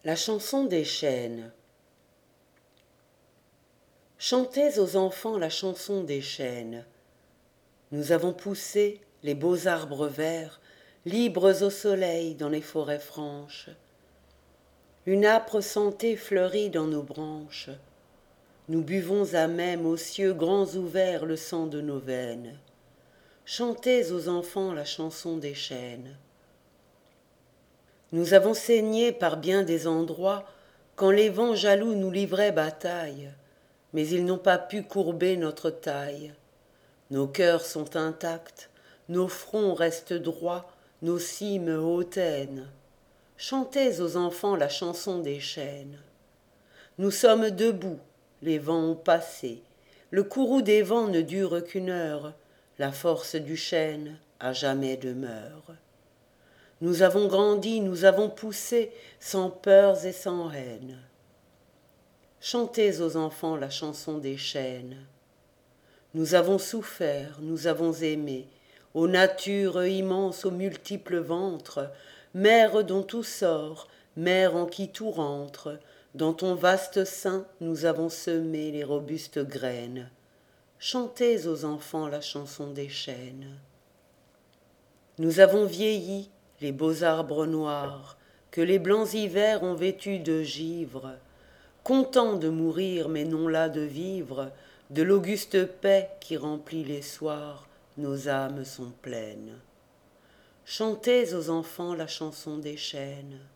La chanson des chênes. Chantez aux enfants la chanson des chênes. Nous avons poussé les beaux arbres verts, libres au soleil dans les forêts franches. Une âpre santé fleurit dans nos branches. Nous buvons à même aux cieux grands ouverts le sang de nos veines. Chantez aux enfants la chanson des chênes. Nous avons saigné par bien des endroits quand les vents jaloux nous livraient bataille, mais ils n'ont pas pu courber notre taille. Nos cœurs sont intacts, nos fronts restent droits, nos cimes hautaines. Chantez aux enfants la chanson des chênes. Nous sommes debout, les vents ont passé, le courroux des vents ne dure qu'une heure, la force du chêne à jamais demeure. Nous avons grandi, nous avons poussé, sans peurs et sans haine. Chantez aux enfants la chanson des chênes. Nous avons souffert, nous avons aimé, aux natures immenses, aux multiples ventres, mère dont tout sort, mère en qui tout rentre, dans ton vaste sein nous avons semé les robustes graines. Chantez aux enfants la chanson des chênes. Nous avons vieilli, les beaux arbres noirs, que les blancs hivers ont vêtus de givre, contents de mourir mais non las de vivre, de l'auguste paix qui remplit les soirs, nos âmes sont pleines. Chantez aux enfants la chanson des chênes.